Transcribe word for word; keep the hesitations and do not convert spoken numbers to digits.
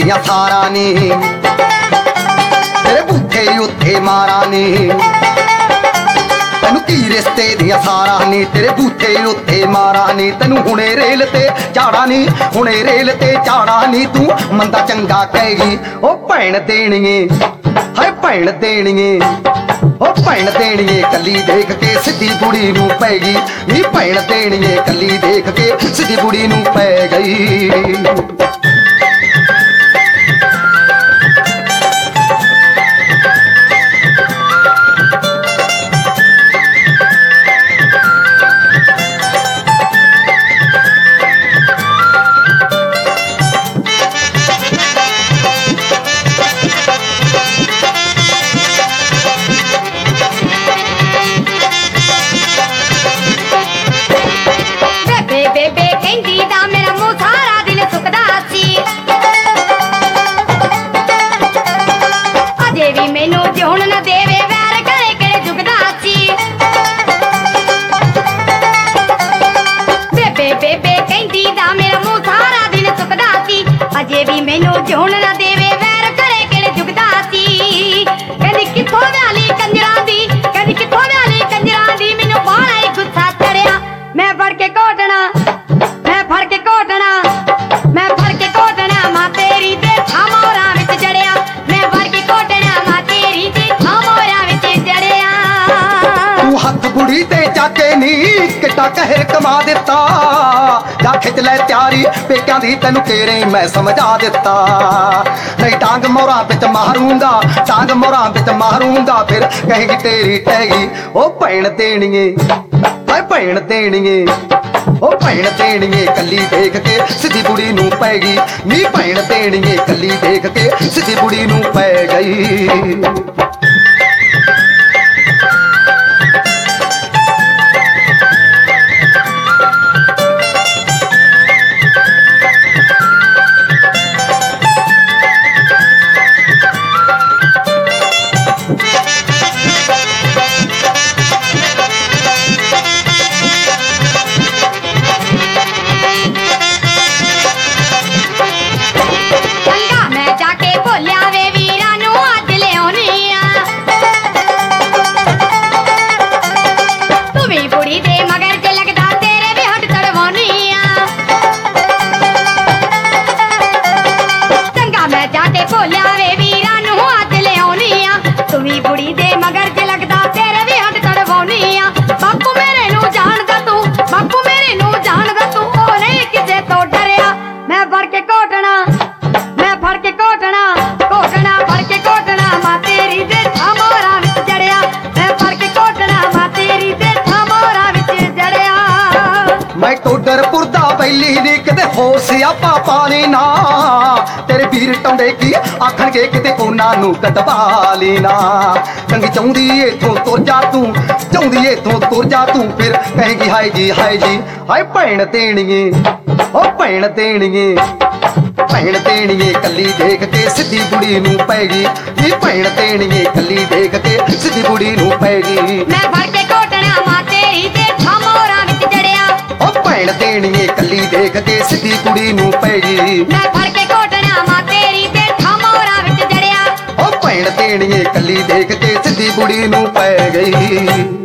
ਦੀਆਂ ਸਾਰਾਂ ਨੀ ਤੇਰੇ ਬੂਥੇ ਉੱਥੇ ਮਾਰਾਂ ਨੀ ਤੈਨੂੰ ਕੀ ਰਿਸ਼ਤੇ ਦੀਆਂ ਸਾਰਾਂ ਨੀ ਤੇਰੇ ਬੂਥੇ ਉੱਥੇ ਮਾਰਾਂ ਨੀ ਤੈਨੂੰ ਹੁਣੇ ਰੇਲ ਤੇ ਝਾੜਾ ਨੀ ਹੁਣੇ ਰੇਲ ਤੇ ਝਾੜਾ ਨੀ ਤੂੰ ਮੰਦਾ ਚੰਗਾ ਕਹੇਗੀ ਉਹ ਭੈਣ ਦੇਣੀਏ ਹਾਏ ਭੈਣ ਦੇਣੀਏ ਉਹ ਭੈਣ ਦੇਣੀਏ ਕੱਲੀ ਦੇਖ ਕੇ ਸਿੱਧੀ ਬੁੜੀ ਨੂੰ ਪੈਗੀ ਨੀ ਭੈਣ ਦੇਣੀਏ ਕੱਲੀ ਦੇਖ ਕੇ ਸਿੱਧੀ ਬੁੜੀ ਨੂੰ ਪੈ ਗਈ ਬੇਬੇ ਕਹਿੰਦੀ ਦਾ ਮੇਰਾ ਮੂੰਹ ਸਾਰਾ ਦਿਨ ਸੁੱਕਦਾ ਸੀ ਅਜੇ ਵੀ ਮੈਨੂੰ ਜਿਉਣ ਨਾ ਦੇਵੇ ਵੈਰ ਕਰੇ ਕਿਹੜੇ ਜੁਗਦਾ ਸੀ ਬੇਬੇ ਬੇਬੇ ਕਹਿੰਦੀ ਦਾ ਮੇਰਾ ਮੂੰਹ ਸਾਰਾ ਦਿਨ ਸੁੱਕਦਾ ਸੀ ਅਜੇ ਵੀ ਮੈਨੂੰ ਜਿਉਣ ਨਾ ਦੇਵੇ ਵੈਰ ਕਰੇ ਕਿਹੜੇ ਜੁਗਦਾ ਸੀ ਕਹਿੰਦੀ ਕਿੱਥੋਂ ਵਾਲੀ ਕੰਜਰਾਂ ਦੀ ਕਹਿੰਦੀ ਕਿੱਥੋਂ ਵਾਲੀ ਕੰਜਰਾਂ ਦੀ ਮੈਨੂੰ ਬਾਹਲਾ ਹੀ ਗੁੱਸਾ ਚੜਿਆ ਮੈਂ ਫੜ ਕੇ ਘੋਟਣਾ ਮੈਂ ਫੜ ਕੇ ਘੋਟਣਾ ਮੈਂ ਫੜ ਕੇ ਘੋਟਣਾ ਮਾਂ ਤੇਰੀ ਤੇ ਥਾਮੋਰਾਂ ਵਿੱਚ ਜੜਿਆ ਮੈਂ ਫੜ ਕੇ ਘੋਟਣਾ ਮਾਂ ਤੇਰੀ ਤੇ ਥਾਮੋਰਾਂ ਵਿੱਚ ਜੜਿਆ ਤੂੰ ਹੱਥ ਬੁੜੀ ਤੇ ਚਾਕੇ ਨੀ ਕਿੱਡਾ ਕਹਿਰ ਕਮਾ ਦਿੱਤਾ ਜਾ ਖਿੱਚ ਲੈ ਤਿਆਰੀ ਪੇਕਿਆਂ ਦੀ ਤੈਨੂੰ ਕੇਰੇ ਮੈਂ ਸਮਝਾ ਦਿੱਤਾ ਨਹੀਂ ਟਾਂਗ ਮੋਰਾਂ ਵਿੱਚ ਮਾਰੂੰਗਾ ਟਾਂਗ ਮੋਰਾਂ ਵਿੱਚ ਮਾਰੂੰਗਾ ਫਿਰ ਕਹੇਗੀ ਤੇਰੀ ਟਹਿਗੀ ਉਹ ਭੈਣ ਦੇਣੀਏ ਹਾਏ ਭੈਣ ਦੇਣੀਏ ਉਹ ਭੈਣ ਦੇਣੀਏ ਕੱਲੀ ਦੇਖ ਕੇ ਸਿੱਧੀ ਬੁੜੀ ਨੂੰ ਪੈਗੀ ਨੀ ਭੈਣ ਦੇਣੀਏ ਕੱਲੀ ਦੇਖ ਕੇ ਸਿੱਧੀ ਬੁੜੀ ਨੂੰ ਪੈ ਗਈ ਬੁੜੀ ਦੇ ਮਗਰ ਜੇ ਲੱਗਦਾ ਤੇਰੇ ਵੀ ਹੱਥ ਤੜਵਾਉਣੀ ਆ ਬਾਪੂ ਮੇਰੇ ਨੂੰ ਜਾਣਦਾ ਤੂੰ ਬਾਪੂ ਮੇਰੇ ਨੂੰ ਜਾਣਦਾ ਤੂੰ ਉਹ ਨਹੀਂ ਕਿਸੇ ਤੋਂ ਡਰਿਆ ਮੈਂ ਫੜ ਕੇ ਘੋਟਣਾ ਮੈਂ ਫੜ ਕੇ ਘੋਟਣਾ ਘੋਟਣਾ ਫੜ ਕੇ ਘੋਟਣਾ ਮਾਂ ਤੇਰੀ ਦੇ ਥਾਮੋਰਾਂ ਵਿੱਚ ਜੜਿਆ ਮੈਂ ਫੜ ਕੇ ਘੋਟਣਾ ਮਾਂ ਤੇਰੀ ਦੇ ਥਾਮੋਰਾਂ ਵਿੱਚ ਜੜਿਆ ਮੈਂ ਟੋਡਰਪੁਰ ਦਾ ਬੈਲੀ ਨੀ ਕਿਤੇ ਹੋ ਸਿਆਪਾ ਪਾਣੀ ਨਾ ਤੇਰੇ ਵੀਰ ਟੌਂਡੇ ਕੀ ਆਖਣਗੇ ਕਿਤੇ ਉਹਨਾਂ ਨੂੰ ਕਟਵਾ ਲੈਣਾ ਚੰਗੀ ਚਾਹੁੰਦੀ ਏਥੋਂ ਤੁਰ ਜਾ ਤੂੰ ਚਾਹੁੰਦੀ ਏਥੋਂ ਤੁਰ ਜਾ ਤੂੰ ਫਿਰ ਕਹੇਗੀ ਹਾਏ ਜੀ ਹਾਏ ਜੀ ਹਾਏ ਭੈਣ ਦੇਣੀਏ ਉਹ ਭੈਣ ਦੇਣੀਏ ਭੈਣ ਦੇਣੀਏ ਕੱਲੀ ਦੇਖ ਕੇ ਸਿੱਧੀ ਬੁੜੀ ਨੂੰ ਪੈਗੀ ਨੀ ਭੈਣ ਦੇਣੀਏ ਕੱਲੀ ਦੇਖ ਕੇ ਸਿੱਧੀ ਬੁੜੀ ਨੂੰ ਪੈਗੀ ਮੈਂ ਫੜ ਕੇ ਘੋਟਣਾ ਮਾਂ ਤੇਰੀ ਤੇ ਥਾਮੋਰਾਂ ਵਿੱਚ ਜੜਿਆ ਉਹ ਭੈਣ ਦੇਣੀਏ ਕੱਲੀ ਦੇਖ ਕੇ ਸਿੱਧੀ ਕੁੜੀ ਨੂੰ ਪੈਗੀ ਮੈਂ ਫੜ ਕੇ ਘੋਟਣਾ ਮਾਂ ਤੇਰੀ ਤੇ ਥਾਮੋਰਾਂ ਵਿੱਚ ਜੜਿਆ ਉਹ ਭੈਣ ਦੇਣੀਏ ਕੱਲੀ ਦੇਖ ਕੇ ਸਿੱਧੀ ਬੁੜੀ ਨੂੰ ਪੈ ਗਈ।